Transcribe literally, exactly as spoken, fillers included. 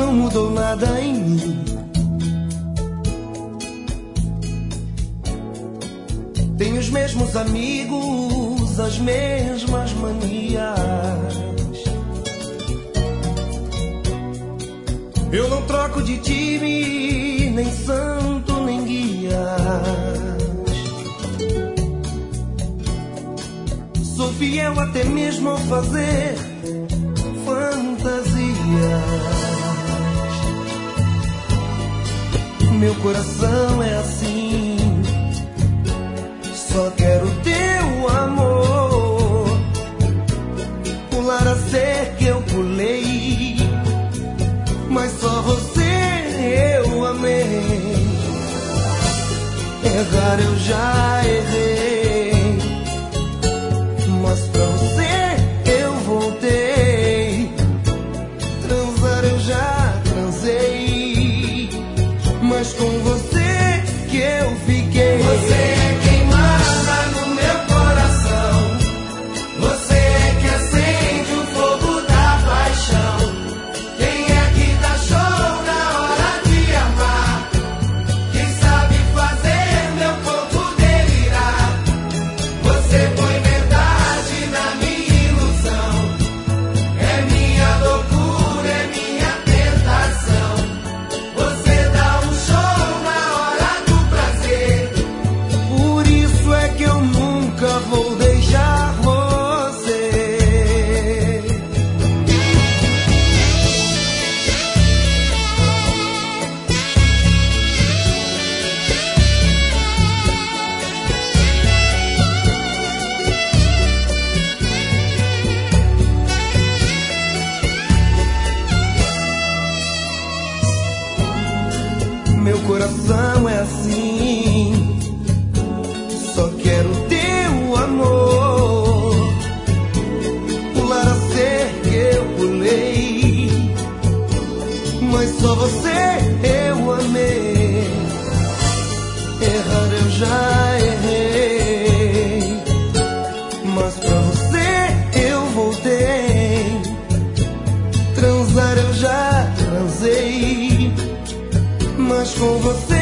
não mudou nada em mim. Tenho os mesmos amigos, as mesmas manias. Eu não troco de time, nem santo, nem guias. Sou fiel até mesmo ao fazer fantasias. Meu coração é assim, só quero teu amor. Pular a cerca eu pulei, mas só você eu amei. Errar eu já errei, mas pra você eu voltei. Transar eu já transei, mas com você que eu fiquei. Você é quem manda no meu coração, você é que acende o fogo da paixão. Quem é que dá show na hora de amar? Quem sabe fazer meu corpo delirar? Você põe verdade na minha ilusão, é minha loucura, é minha tentação. Você dá um show na hora do prazer, por isso é que eu nunca vou deixar você. Meu coração é assim, só quero teu amor. Pular a cerca eu pulei, mas só você eu amei. Errar eu já errei, mas pra você eu voltei. Transar eu já transei, mas com você